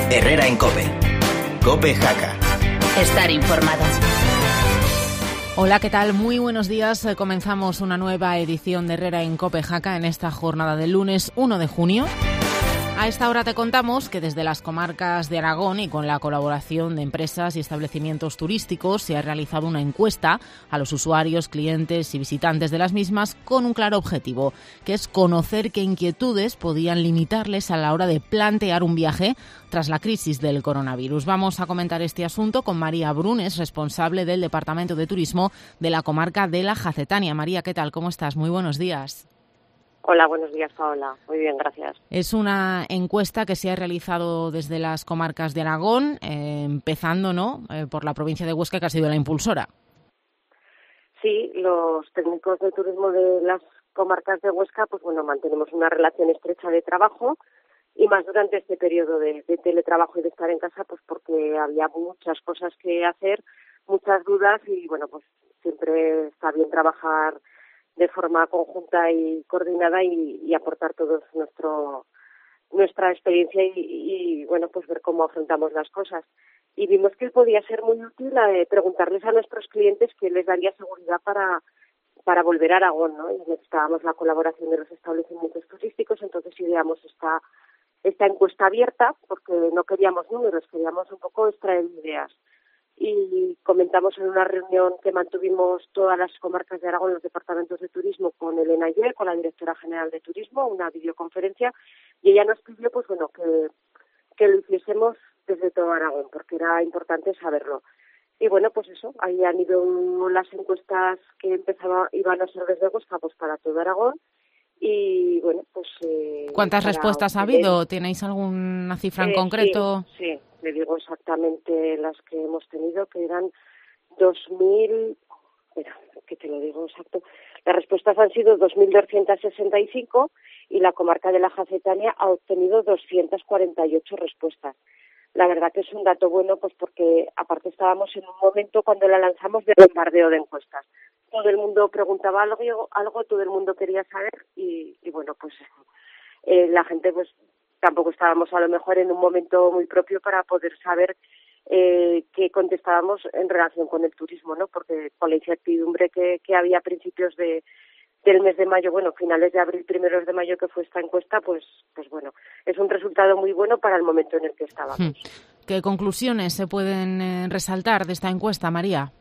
Herrera en COPE. COPE Jaca. Estar informado. Hola, ¿qué tal? Muy buenos días. Comenzamos una nueva edición de Herrera en COPE Jaca en esta jornada del lunes 1 de junio. A esta hora te contamos que desde las comarcas de Aragón y con la colaboración de empresas y establecimientos turísticos se ha realizado una encuesta a los usuarios, clientes y visitantes de las mismas con un claro objetivo, que es conocer qué inquietudes podían limitarles a la hora de plantear un viaje tras la crisis del coronavirus. Vamos a comentar este asunto con María Brunes, responsable del Departamento de Turismo de la comarca de la Jacetania. María, ¿qué tal? ¿Cómo estás? Muy buenos días. Hola, buenos días, Paola. Muy bien, gracias. Es una encuesta que se ha realizado desde las comarcas de Aragón, empezando por la provincia de Huesca, que ha sido la impulsora. Sí, los técnicos de turismo de las comarcas de Huesca, pues bueno, mantenemos una relación estrecha de trabajo y más durante este periodo de teletrabajo y de estar en casa, pues porque había muchas cosas que hacer, muchas dudas y bueno, pues siempre está bien trabajar de forma conjunta y coordinada y aportar todos nuestra experiencia y bueno, pues ver cómo afrontamos las cosas. Y vimos que podía ser muy útil preguntarles a nuestros clientes qué les daría seguridad para volver a Aragón, ¿no? Y necesitábamos la colaboración de los establecimientos turísticos, entonces ideamos esta encuesta abierta porque no queríamos números, queríamos un poco extraer ideas. Y comentamos en una reunión que mantuvimos todas las comarcas de Aragón, los departamentos de turismo, con Elena Ayer, con la directora general de turismo, una videoconferencia, y ella nos pidió pues bueno que lo hiciésemos desde todo Aragón, porque era importante saberlo. Y bueno, pues eso, ahí han ido las encuestas que iban a ser desde Huesca, pues para todo Aragón. Y bueno, pues... ¿Cuántas respuestas ha habido? ¿Tenéis alguna cifra en concreto? Sí, le digo exactamente las que hemos tenido, que eran 2.000... Mira, que te lo digo exacto. Las respuestas han sido 2.265 y la comarca de la Jacetania ha obtenido 248 respuestas. La verdad que es un dato bueno, pues porque aparte estábamos en un momento cuando la lanzamos de bombardeo de encuestas. Todo el mundo preguntaba algo, todo el mundo quería saber y bueno, pues la gente pues tampoco estábamos a lo mejor en un momento muy propio para poder saber qué contestábamos en relación con el turismo, ¿no? Porque con la incertidumbre que había a principios del mes de mayo, bueno, finales de abril, primeros de mayo que fue esta encuesta, pues bueno, es un resultado muy bueno para el momento en el que estábamos. ¿Qué conclusiones se pueden resaltar de esta encuesta, María?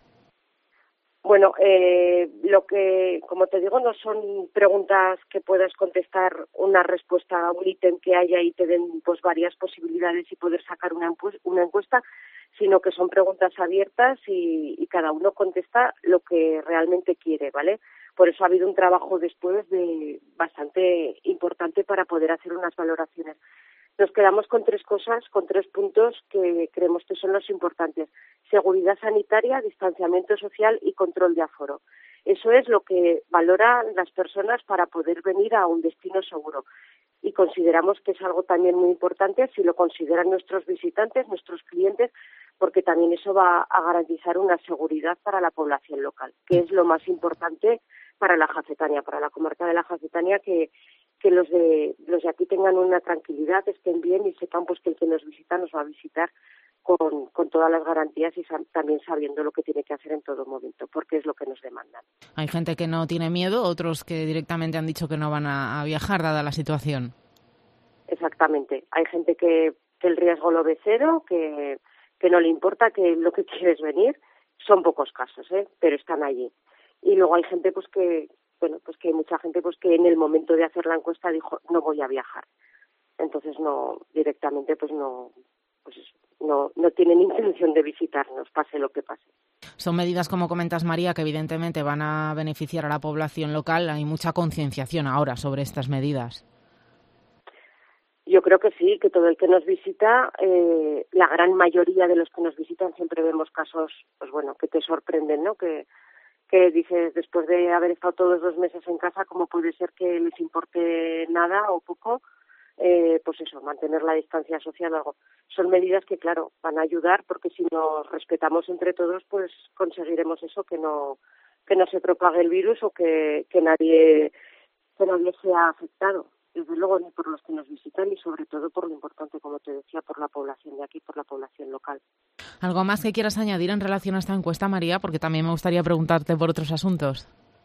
Bueno, lo que, como te digo, no son preguntas que puedas contestar una respuesta a un ítem que haya y te den pues varias posibilidades y poder sacar una encuesta, sino que son preguntas abiertas y cada uno contesta lo que realmente quiere, ¿vale? Por eso ha habido un trabajo después bastante importante para poder hacer unas valoraciones. Nos quedamos con tres puntos que creemos que son los importantes. Seguridad sanitaria, distanciamiento social y control de aforo. Eso es lo que valoran las personas para poder venir a un destino seguro. Y consideramos que es algo también muy importante si lo consideran nuestros visitantes, nuestros clientes, porque también eso va a garantizar una seguridad para la población local, que es lo más importante para la Jacetania, para la comarca de la Jacetania, que los de aquí tengan una tranquilidad, estén bien y sepan pues que el que nos visita nos va a visitar con todas las garantías y también sabiendo lo que tiene que hacer en todo momento, porque es lo que nos demandan. Hay gente que no tiene miedo, otros que directamente han dicho que no van a viajar dada la situación. Exactamente. Hay gente que el riesgo lo ve cero, que no le importa, que lo que quiere es venir. Son pocos casos, pero están allí. Y luego hay gente pues que hay mucha gente pues que en el momento de hacer la encuesta dijo no voy a viajar. Entonces no directamente no tienen intención de visitarnos, pase lo que pase. Son medidas, como comentas, María, que evidentemente van a beneficiar a la población local. Hay mucha concienciación ahora sobre estas medidas. Yo creo que sí, que todo el que nos visita, la gran mayoría de los que nos visitan siempre vemos casos, pues bueno, que te sorprenden, ¿no? Que dices, después de haber estado todos 2 meses en casa, ¿cómo puede ser que les importe nada o poco? Pues eso, mantener la distancia social o algo. Son medidas que, claro, van a ayudar porque si nos respetamos entre todos, pues conseguiremos eso, que no se propague el virus o que nadie sea afectado. desde luego ni por los que nos visitan y sobre todo por lo importante, como te decía, por la población de aquí, por la población local. ¿Algo más que quieras añadir en relación a esta encuesta, María? Porque también me gustaría preguntarte por otros asuntos.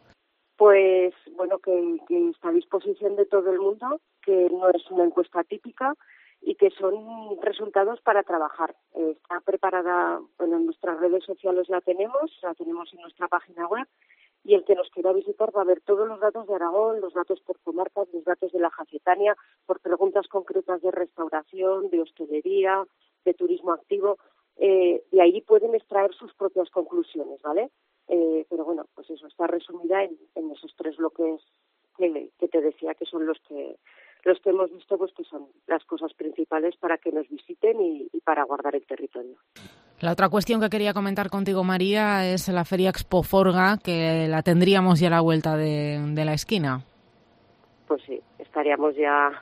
Pues bueno, que está a disposición de todo el mundo, que no es una encuesta típica y que son resultados para trabajar. Está preparada, bueno, en nuestras redes sociales la tenemos en nuestra página web, y el que nos quiera visitar va a ver todos los datos de Aragón, los datos por comarcas, los datos de la Jacetania, por preguntas concretas de restauración, de hostelería, de turismo activo. De ahí pueden extraer sus propias conclusiones, ¿vale? Pero bueno, pues eso está resumida en esos 3 bloques que te decía, que son los que hemos visto, pues que son las cosas principales para que nos visiten y para guardar el territorio. La otra cuestión que quería comentar contigo, María, es la Feria Expoforga, que la tendríamos ya a la vuelta de la esquina. Pues sí, estaríamos ya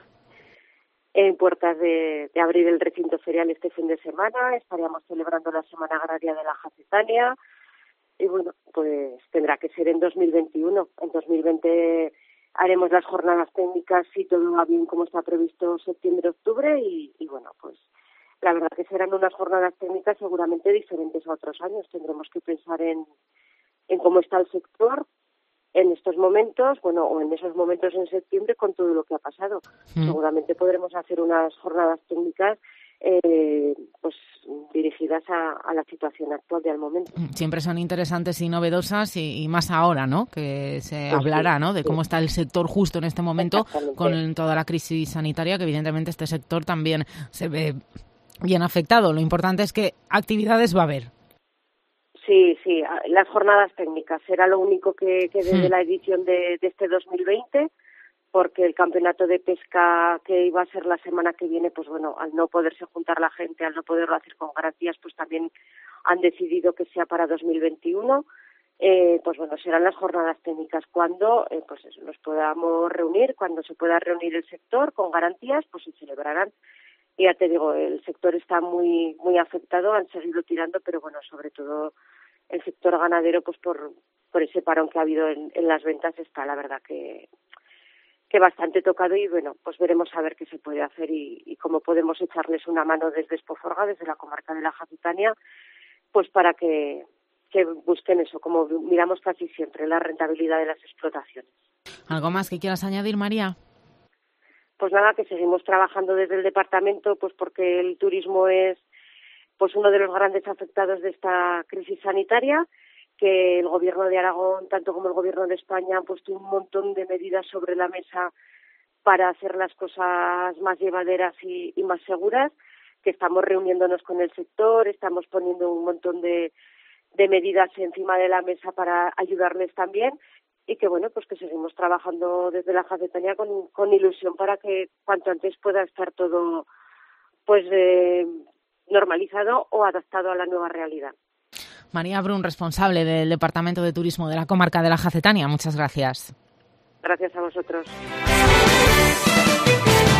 en puertas de abrir el recinto ferial este fin de semana, estaríamos celebrando la Semana Agraria de la Jacetania y bueno, pues tendrá que ser en 2021. En 2020 haremos las jornadas técnicas, si todo va bien como está previsto, septiembre-octubre y bueno, pues la verdad que serán unas jornadas técnicas seguramente diferentes a otros años. Tendremos que pensar en cómo está el sector en estos momentos, bueno, o en esos momentos en septiembre con todo lo que ha pasado. Seguramente podremos hacer unas jornadas técnicas pues dirigidas a la situación actual del momento. Siempre son interesantes y novedosas y más ahora, ¿no? Que se hablará, ¿no? De cómo está el sector justo en este momento con toda la crisis sanitaria, que evidentemente este sector también se ve bien afectado. Lo importante es que actividades va a haber. Sí, las jornadas técnicas será lo único que desde la edición de este 2020, porque el campeonato de pesca que iba a ser la semana que viene, pues bueno, al no poderse juntar la gente, al no poderlo hacer con garantías, pues también han decidido que sea para 2021. Pues bueno, serán las jornadas técnicas cuando pues eso, nos podamos reunir, cuando se pueda reunir el sector con garantías, pues se celebrarán. Y ya te digo, el sector está muy afectado, han seguido tirando, pero bueno, sobre todo el sector ganadero, pues por ese parón que ha habido en las ventas, está la verdad que bastante tocado y bueno, pues veremos a ver qué se puede hacer y cómo podemos echarles una mano desde Expoforga, desde la comarca de la Jacetania, pues para que busquen eso, como miramos casi siempre, la rentabilidad de las explotaciones. ¿Algo más que quieras añadir, María? Pues nada, que seguimos trabajando desde el departamento, pues porque el turismo es pues uno de los grandes afectados de esta crisis sanitaria, que el Gobierno de Aragón, tanto como el Gobierno de España, han puesto un montón de medidas sobre la mesa para hacer las cosas más llevaderas y más seguras, que estamos reuniéndonos con el sector, estamos poniendo un montón de medidas encima de la mesa para ayudarles también y que bueno, pues que seguimos trabajando desde la Jacetania con ilusión para que cuanto antes pueda estar todo pues normalizado o adaptado a la nueva realidad. María Brun, responsable del Departamento de Turismo de la comarca de la Jacetania. Muchas gracias. Gracias a vosotros.